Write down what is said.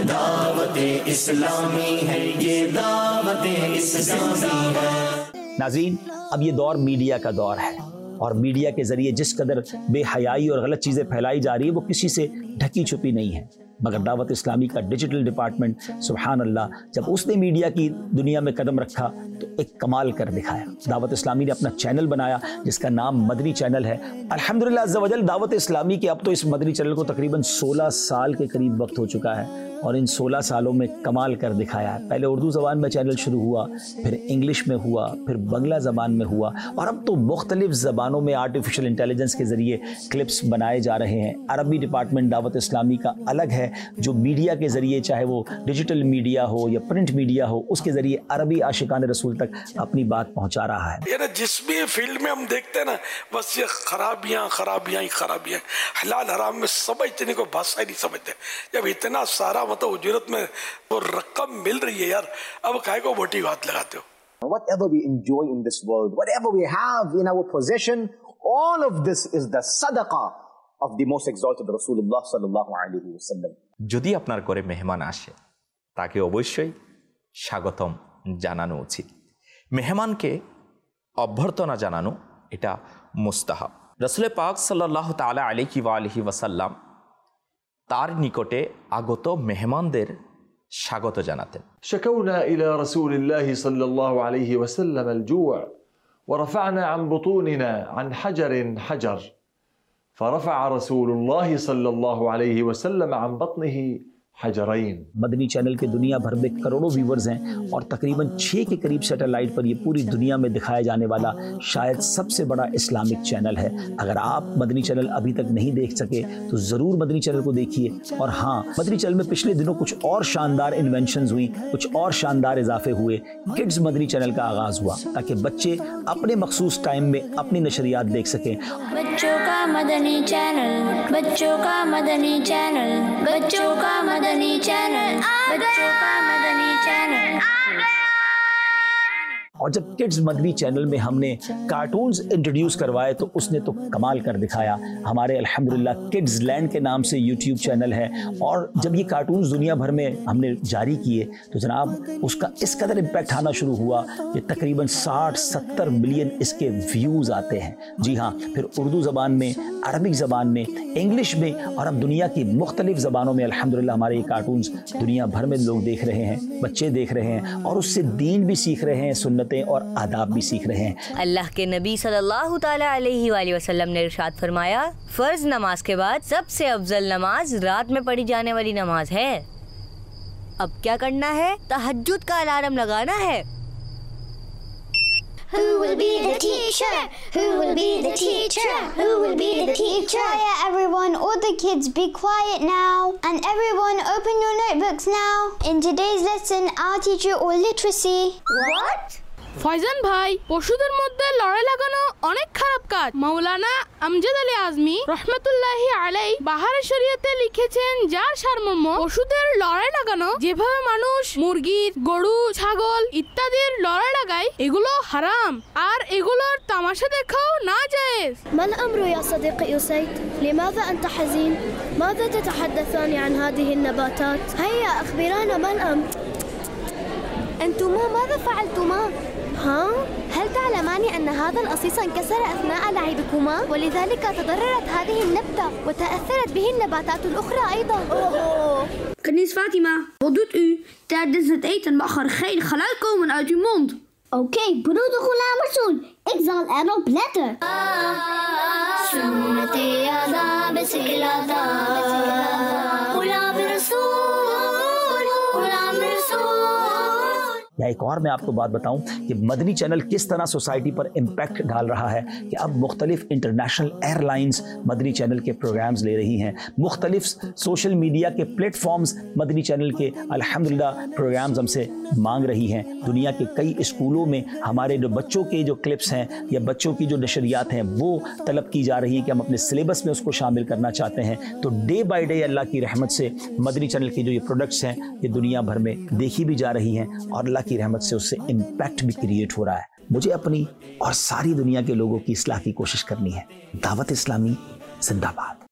دعوت اسلامی ہے، یہ دعوت اسلامی ہے۔ ناظرین، اب یہ دور میڈیا کا دور ہے، اور میڈیا کے ذریعے جس قدر بے حیائی اور غلط چیزیں پھیلائی جا رہی ہے وہ کسی سے ڈھکی چھپی نہیں ہے، مگر دعوت اسلامی کا ڈیجیٹل ڈپارٹمنٹ سبحان اللہ جب اس نے میڈیا کی دنیا میں قدم رکھا تو ایک کمال کر دکھایا۔ دعوت اسلامی نے اپنا چینل بنایا جس کا نام مدنی چینل ہے۔ الحمدللہ عز و جل دعوت اسلامی کے اب تو اس مدنی چینل کو تقریباً 16 سال کے قریب وقت ہو چکا ہے، اور ان 16 سالوں میں کمال کر دکھایا ہے۔ پہلے اردو زبان میں چینل شروع ہوا، پھر انگلش میں ہوا، پھر بنگلہ زبان میں ہوا، اور اب تو مختلف زبانوں میں آرٹیفیشل انٹیلیجنس کے ذریعے کلپس بنائے جا رہے ہیں۔ عربی ڈپارٹمنٹ دعوت اسلامی کا الگ ہے جو میڈیا کے ذریعے، چاہے وہ ڈیجیٹل میڈیا ہو یا پرنٹ میڈیا ہو، اس کے ذریعے عربی عاشقان رسول تک اپنی بات پہنچا رہا ہے۔ یہ جس بھی فیلڈ میں ہم دیکھتے ہیں نا، بس یہ خرابیاں خرابیاں ہی خرابیاں، حلال حرام میں سمجھتے نہیں، کوئی بھاشا ہی نہیں سمجھتے۔ جب اتنا سارا مطلب اجرت میں وہ رقم مل رہی ہے یار، اب کائے کو بوٹی کو ہاتھ لگاتے ہو۔ Whatever we enjoy in this world, whatever we have in our possession, all of this is the sadaqah of the most exalted Rasulullah sallallahu alaihi wasallam. যদি আপনার ঘরে মেহমান আসে তাকে অবশ্যই স্বাগতম জানানো উচিত। মেহমানকে অভ্যর্থনা জানানো এটা মুস্তাহাব। রাসূল পাক সাল্লাল্লাহু তাআলা আলাইহি ওয়া আলিহি ওয়াসাল্লাম তার নিকটে আগত মেহমানদের স্বাগত জানাতেন। شكونا إلى رسول الله صلى الله عليه وسلم الجوع ورفعنا عن بطوننا عن حجر حجر فرفع رسول الله صلى الله عليه وسلم عن بطنه حجرین۔ مدنی چینل کے دنیا بھر میں کروڑوں ویورز ہیں، اور تقریباً 6 کے قریب سیٹلائٹ پر یہ پوری دنیا میں دکھایا جانے والا شاید سب سے بڑا اسلامک چینل ہے۔ اگر آپ مدنی چینل ابھی تک نہیں دیکھ سکے تو ضرور مدنی چینل کو دیکھیے۔ اور ہاں، مدنی چینل میں پچھلے دنوں کچھ اور شاندار انوینشنز ہوئی، کچھ اور شاندار اضافے ہوئے۔ کڈز مدنی چینل کا آغاز ہوا تاکہ بچے اپنے مخصوص ٹائم میں اپنی نشریات دیکھ سکیں۔ بچوں کا مدنی چینل، بچوں کا مدنی چینل، بچوں کا مدنی چینل، بچوں کا مدنی چینل۔ اور جب کڈز مدنی چینل میں ہم نے کارٹونز انٹروڈیوس کروائے تو اس نے تو کمال کر دکھایا۔ ہمارے الحمدللہ کڈز لینڈ کے نام سے یوٹیوب چینل ہے، اور جب یہ کارٹونز دنیا بھر میں ہم نے جاری کیے تو جناب اس کا اس قدر امپیکٹ آنا شروع ہوا کہ تقریباً 60-70 ملین اس کے ویوز آتے ہیں۔ جی ہاں، پھر اردو زبان میں، عربک زبان میں، انگلش میں، اور اب دنیا کی مختلف زبانوں میں الحمدللہ ہمارے یہ کارٹونز دنیا بھر میں لوگ دیکھ رہے ہیں، بچے دیکھ رہے ہیں، اور اس سے دین بھی سیکھ رہے ہیں، سنتیں اور آداب بھی سیکھ رہے ہیں۔ اللہ کے نبی صلی اللہ تعالی علیہ وآلہ وسلم نے ارشاد فرمایا، فرض نماز کے بعد سب سے افضل نماز رات میں پڑھی جانے والی نماز ہے۔ اب کیا کرنا ہے؟ تہجد کا الارم لگانا ہے۔ Who will be the teacher? Who will be the teacher? Who will be the teacher? Quiet everyone, all the kids be quiet now. And everyone open your notebooks now. In today's lesson, I'll teach you all literacy. What? Faizan ভাই, পশুদের মধ্যে লড়াই লাগানো অনেক খারাপ কাজ। মাওলানা আমজাদ আলী আজমি রহমতুল্লাহি আলাই বাহারে শরীয়তে লিখেছেন, যার সারমর্ম পশুদের লড়াই লাগানো, যেভাবে মানুষ মুরগি, গরু, ছাগল ইত্যাদির লড়াই লাগায়, এগুলো হারাম, আর এগুলোর তামাশা দেখাও নাজায়েজ। ما الأمر يا صديقي أسيد؟ لماذا أنت حزين؟ ماذا تتحدثان عن هذه النباتات؟ هيا أخبرانا ما الأمر؟ أنتما ماذا فعلتما؟ ها؟ هل تعلمان أن هذا القصيص انكسر أثناء لعبكما، ولذلك تضررت هذه النبتة وتأثرت به النباتات الأخرى أيضا؟ Kenies Fatima, wat doet u? Tijdens het eten mag er geen geluid komen uit uw mond. Oké, broeder Ghulam Rasool, ik zal erop letten. سنتِ عذاب سکلاتا، غلام رسول، غلام رسول۔ یا ایک اور میں آپ کو بات بتاؤں کہ مدنی چینل کس طرح سوسائٹی پر امپیکٹ ڈال رہا ہے کہ اب مختلف international airlines Madani channel کے پروگرامز لے رہی ہیں، مختلف سوشل میڈیا کے پلیٹ فارمز مدنی چینل کے الحمدللہ پروگرامز ہم سے مانگ رہی ہیں۔ دنیا کے کئی اسکولوں میں ہمارے جو بچوں کے جو کلپس ہیں یا بچوں کی جو نشریات ہیں وہ طلب کی جا رہی ہے کہ ہم اپنے سلیبس میں اس کو شامل کرنا چاہتے ہیں۔ تو ڈے بائی ڈے اللہ کی رحمت سے مدنی چینل کی جو یہ پروڈکٹس ہیں یہ دنیا بھر میں دیکھی بھی جا رہی ہیں، اور اللہ کی رحمت سے اس سے امپیکٹ بھی کریٹ ہو رہا ہے۔ مجھے اپنی اور ساری دنیا کے لوگوں کی اصلاح کی کوشش کرنی ہے۔ دعوت اسلامی زندہ باد۔